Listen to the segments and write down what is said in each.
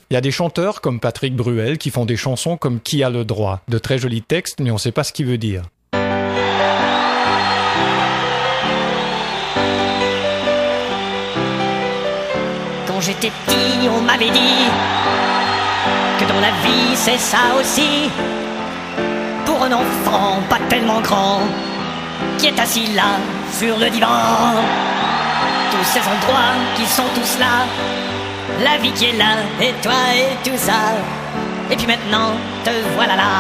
Il y a des chanteurs comme Patrick Bruel qui font des chansons comme Qui a le droit. De très jolis textes, mais on ne sait pas ce qu'il veut dire. Quand j'étais petit, on m'avait dit que dans la vie c'est ça aussi. Pour un enfant pas tellement grand, qui est assis là sur le divan. Tous ces endroits qui sont tous là, la vie qui est là, et toi et tout ça. Et puis maintenant, te voilà là.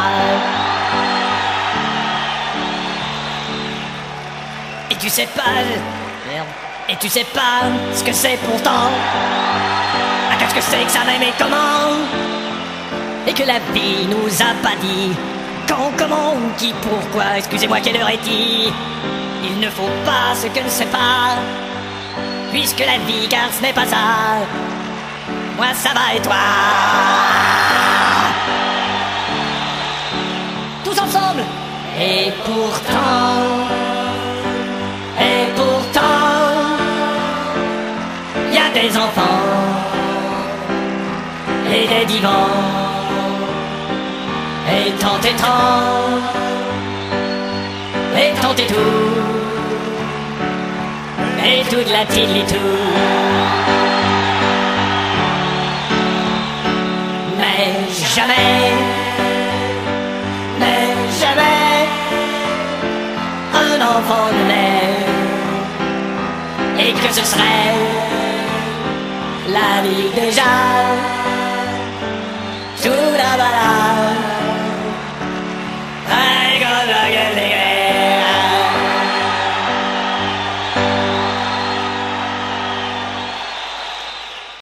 Et tu sais pas, merde. Et tu sais pas ce que c'est pourtant. Ah, qu'est-ce que c'est que ça même et comment? Et que la vie nous a pas dit quand, comment, qui, pourquoi. Excusez-moi, quelle heure est-il? Il ne faut pas ce que ne sait pas, puisque la vie, car ce n'est pas ça. Moi ça va et toi? Tous ensemble. Et pourtant, y a des enfants et des divans, et tant, et tout, et toute la tout. Mais jamais un enfant ne naît, et que ce serait la vie déjà.